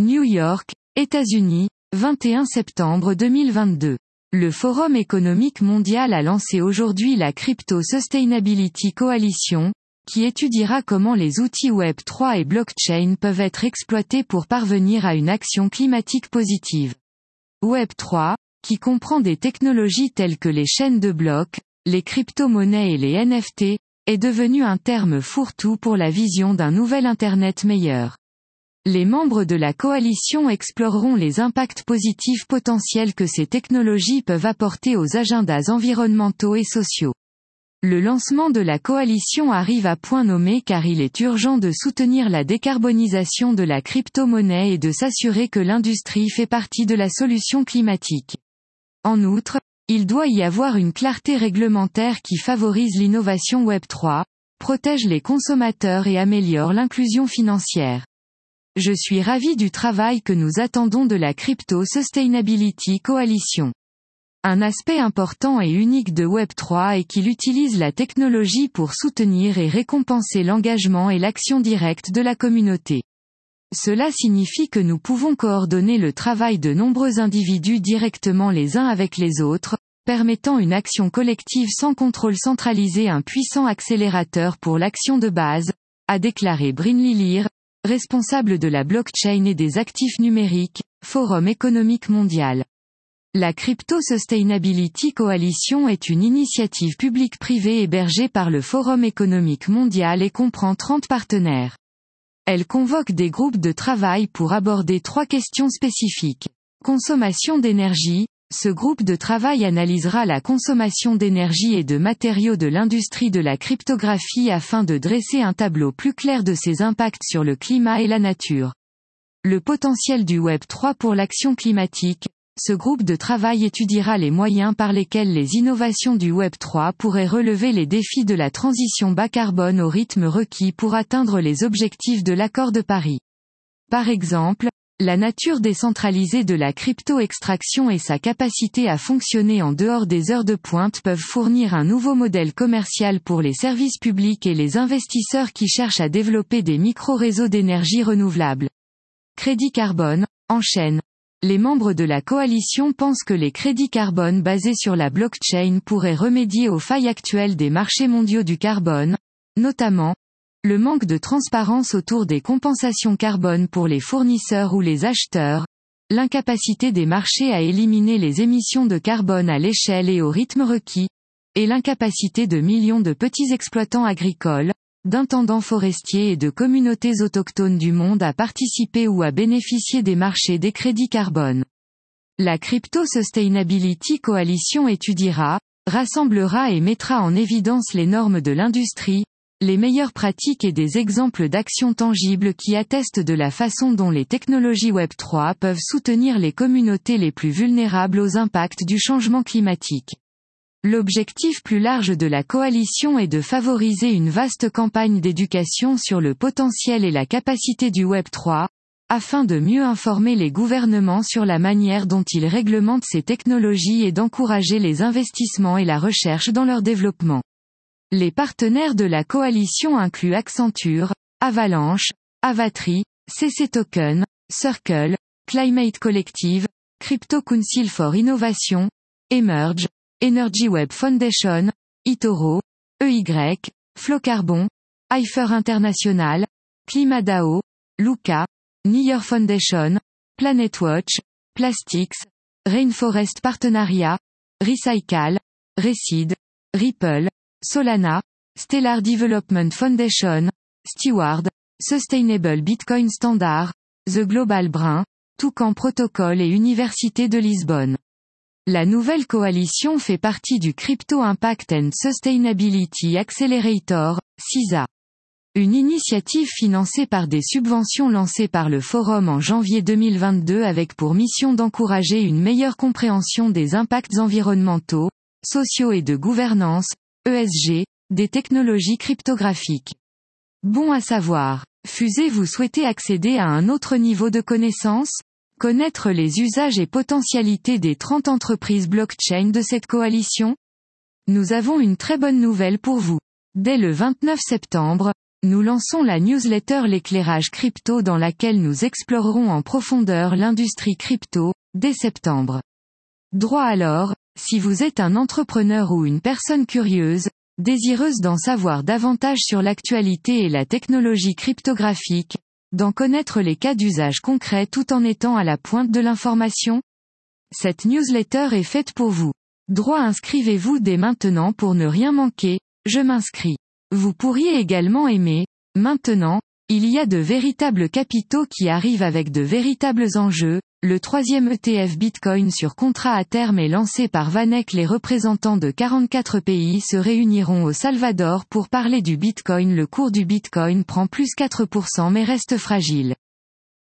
New York, États-Unis, 21 septembre 2022. Le Forum économique mondial a lancé aujourd'hui la Crypto Sustainability Coalition, qui étudiera comment les outils Web3 et blockchain peuvent être exploités pour parvenir à une action climatique positive. Web3, qui comprend des technologies telles que les chaînes de blocs, les crypto-monnaies et les NFT, est devenu un terme fourre-tout pour la vision d'un nouvel Internet meilleur. Les membres de la coalition exploreront les impacts positifs potentiels que ces technologies peuvent apporter aux agendas environnementaux et sociaux. Le lancement de la coalition arrive à point nommé car il est urgent de soutenir la décarbonisation de la crypto-monnaie et de s'assurer que l'industrie fait partie de la solution climatique. En outre, il doit y avoir une clarté réglementaire qui favorise l'innovation Web3, protège les consommateurs et améliore l'inclusion financière. Je suis ravi du travail que nous attendons de la Crypto Sustainability Coalition. Un aspect important et unique de Web3 est qu'il utilise la technologie pour soutenir et récompenser l'engagement et l'action directe de la communauté. Cela signifie que nous pouvons coordonner le travail de nombreux individus directement les uns avec les autres, permettant une action collective sans contrôle centralisé, un puissant accélérateur pour l'action de base, a déclaré Brinley Lear, responsable de la blockchain et des actifs numériques, Forum économique mondial. La Crypto Sustainability Coalition est une initiative publique-privée hébergée par le Forum économique mondial et comprend 30 partenaires. Elle convoque des groupes de travail pour aborder 3 questions spécifiques. Consommation d'énergie. Ce groupe de travail analysera la consommation d'énergie et de matériaux de l'industrie de la cryptographie afin de dresser un tableau plus clair de ses impacts sur le climat et la nature. Le potentiel du Web3 pour l'action climatique. Ce groupe de travail étudiera les moyens par lesquels les innovations du Web3 pourraient relever les défis de la transition bas carbone au rythme requis pour atteindre les objectifs de l'accord de Paris. Par exemple, la nature décentralisée de la crypto-extraction et sa capacité à fonctionner en dehors des heures de pointe peuvent fournir un nouveau modèle commercial pour les services publics et les investisseurs qui cherchent à développer des micro-réseaux d'énergie renouvelable. Crédit carbone, enchaîne. Les membres de la coalition pensent que les crédits carbone basés sur la blockchain pourraient remédier aux failles actuelles des marchés mondiaux du carbone, notamment, le manque de transparence autour des compensations carbone pour les fournisseurs ou les acheteurs, l'incapacité des marchés à éliminer les émissions de carbone à l'échelle et au rythme requis, et l'incapacité de millions de petits exploitants agricoles, d'intendants forestiers et de communautés autochtones du monde à participer ou à bénéficier des marchés des crédits carbone. La Crypto Sustainability Coalition étudiera, rassemblera et mettra en évidence les normes de l'industrie, les meilleures pratiques et des exemples d'actions tangibles qui attestent de la façon dont les technologies Web3 peuvent soutenir les communautés les plus vulnérables aux impacts du changement climatique. L'objectif plus large de la coalition est de favoriser une vaste campagne d'éducation sur le potentiel et la capacité du Web3, afin de mieux informer les gouvernements sur la manière dont ils réglementent ces technologies et d'encourager les investissements et la recherche dans leur développement. Les partenaires de la coalition incluent Accenture, Avalanche, Avatry, CC Token, Circle, Climate Collective, Crypto Council for Innovation, Emerge, Energy Web Foundation, eToro, EY, Flowcarbon, Hyper International, ClimaDAO, Luca, Near Foundation, PlanetWatch, Plastics, Rainforest Partnership, Recycle, Recede, Ripple, Solana, Stellar Development Foundation, Steward, Sustainable Bitcoin Standard, The Global Brain, Toucan Protocol et Université de Lisbonne. La nouvelle coalition fait partie du Crypto Impact and Sustainability Accelerator, CISA. Une initiative financée par des subventions lancées par le Forum en janvier 2022 avec pour mission d'encourager une meilleure compréhension des impacts environnementaux, sociaux et de gouvernance, ESG, des technologies cryptographiques. Bon à savoir. Fusée, vous souhaitez accéder à un autre niveau de connaissance? Connaître les usages et potentialités des 30 entreprises blockchain de cette coalition? Nous avons une très bonne nouvelle pour vous. Dès le 29 septembre, nous lançons la newsletter L'éclairage crypto dans laquelle nous explorerons en profondeur l'industrie crypto, dès septembre. Droit alors, si vous êtes un entrepreneur ou une personne curieuse, désireuse d'en savoir davantage sur l'actualité et la technologie cryptographique, d'en connaître les cas d'usage concrets tout en étant à la pointe de l'information? Cette newsletter est faite pour vous. Droit, inscrivez-vous dès maintenant pour ne rien manquer, je m'inscris. Vous pourriez également aimer, maintenant, il y a de véritables capitaux qui arrivent avec de véritables enjeux. Le 3e ETF Bitcoin sur contrat à terme est lancé par VanEck. Les représentants de 44 pays se réuniront au Salvador pour parler du Bitcoin. Le cours du Bitcoin prend plus 4% mais reste fragile.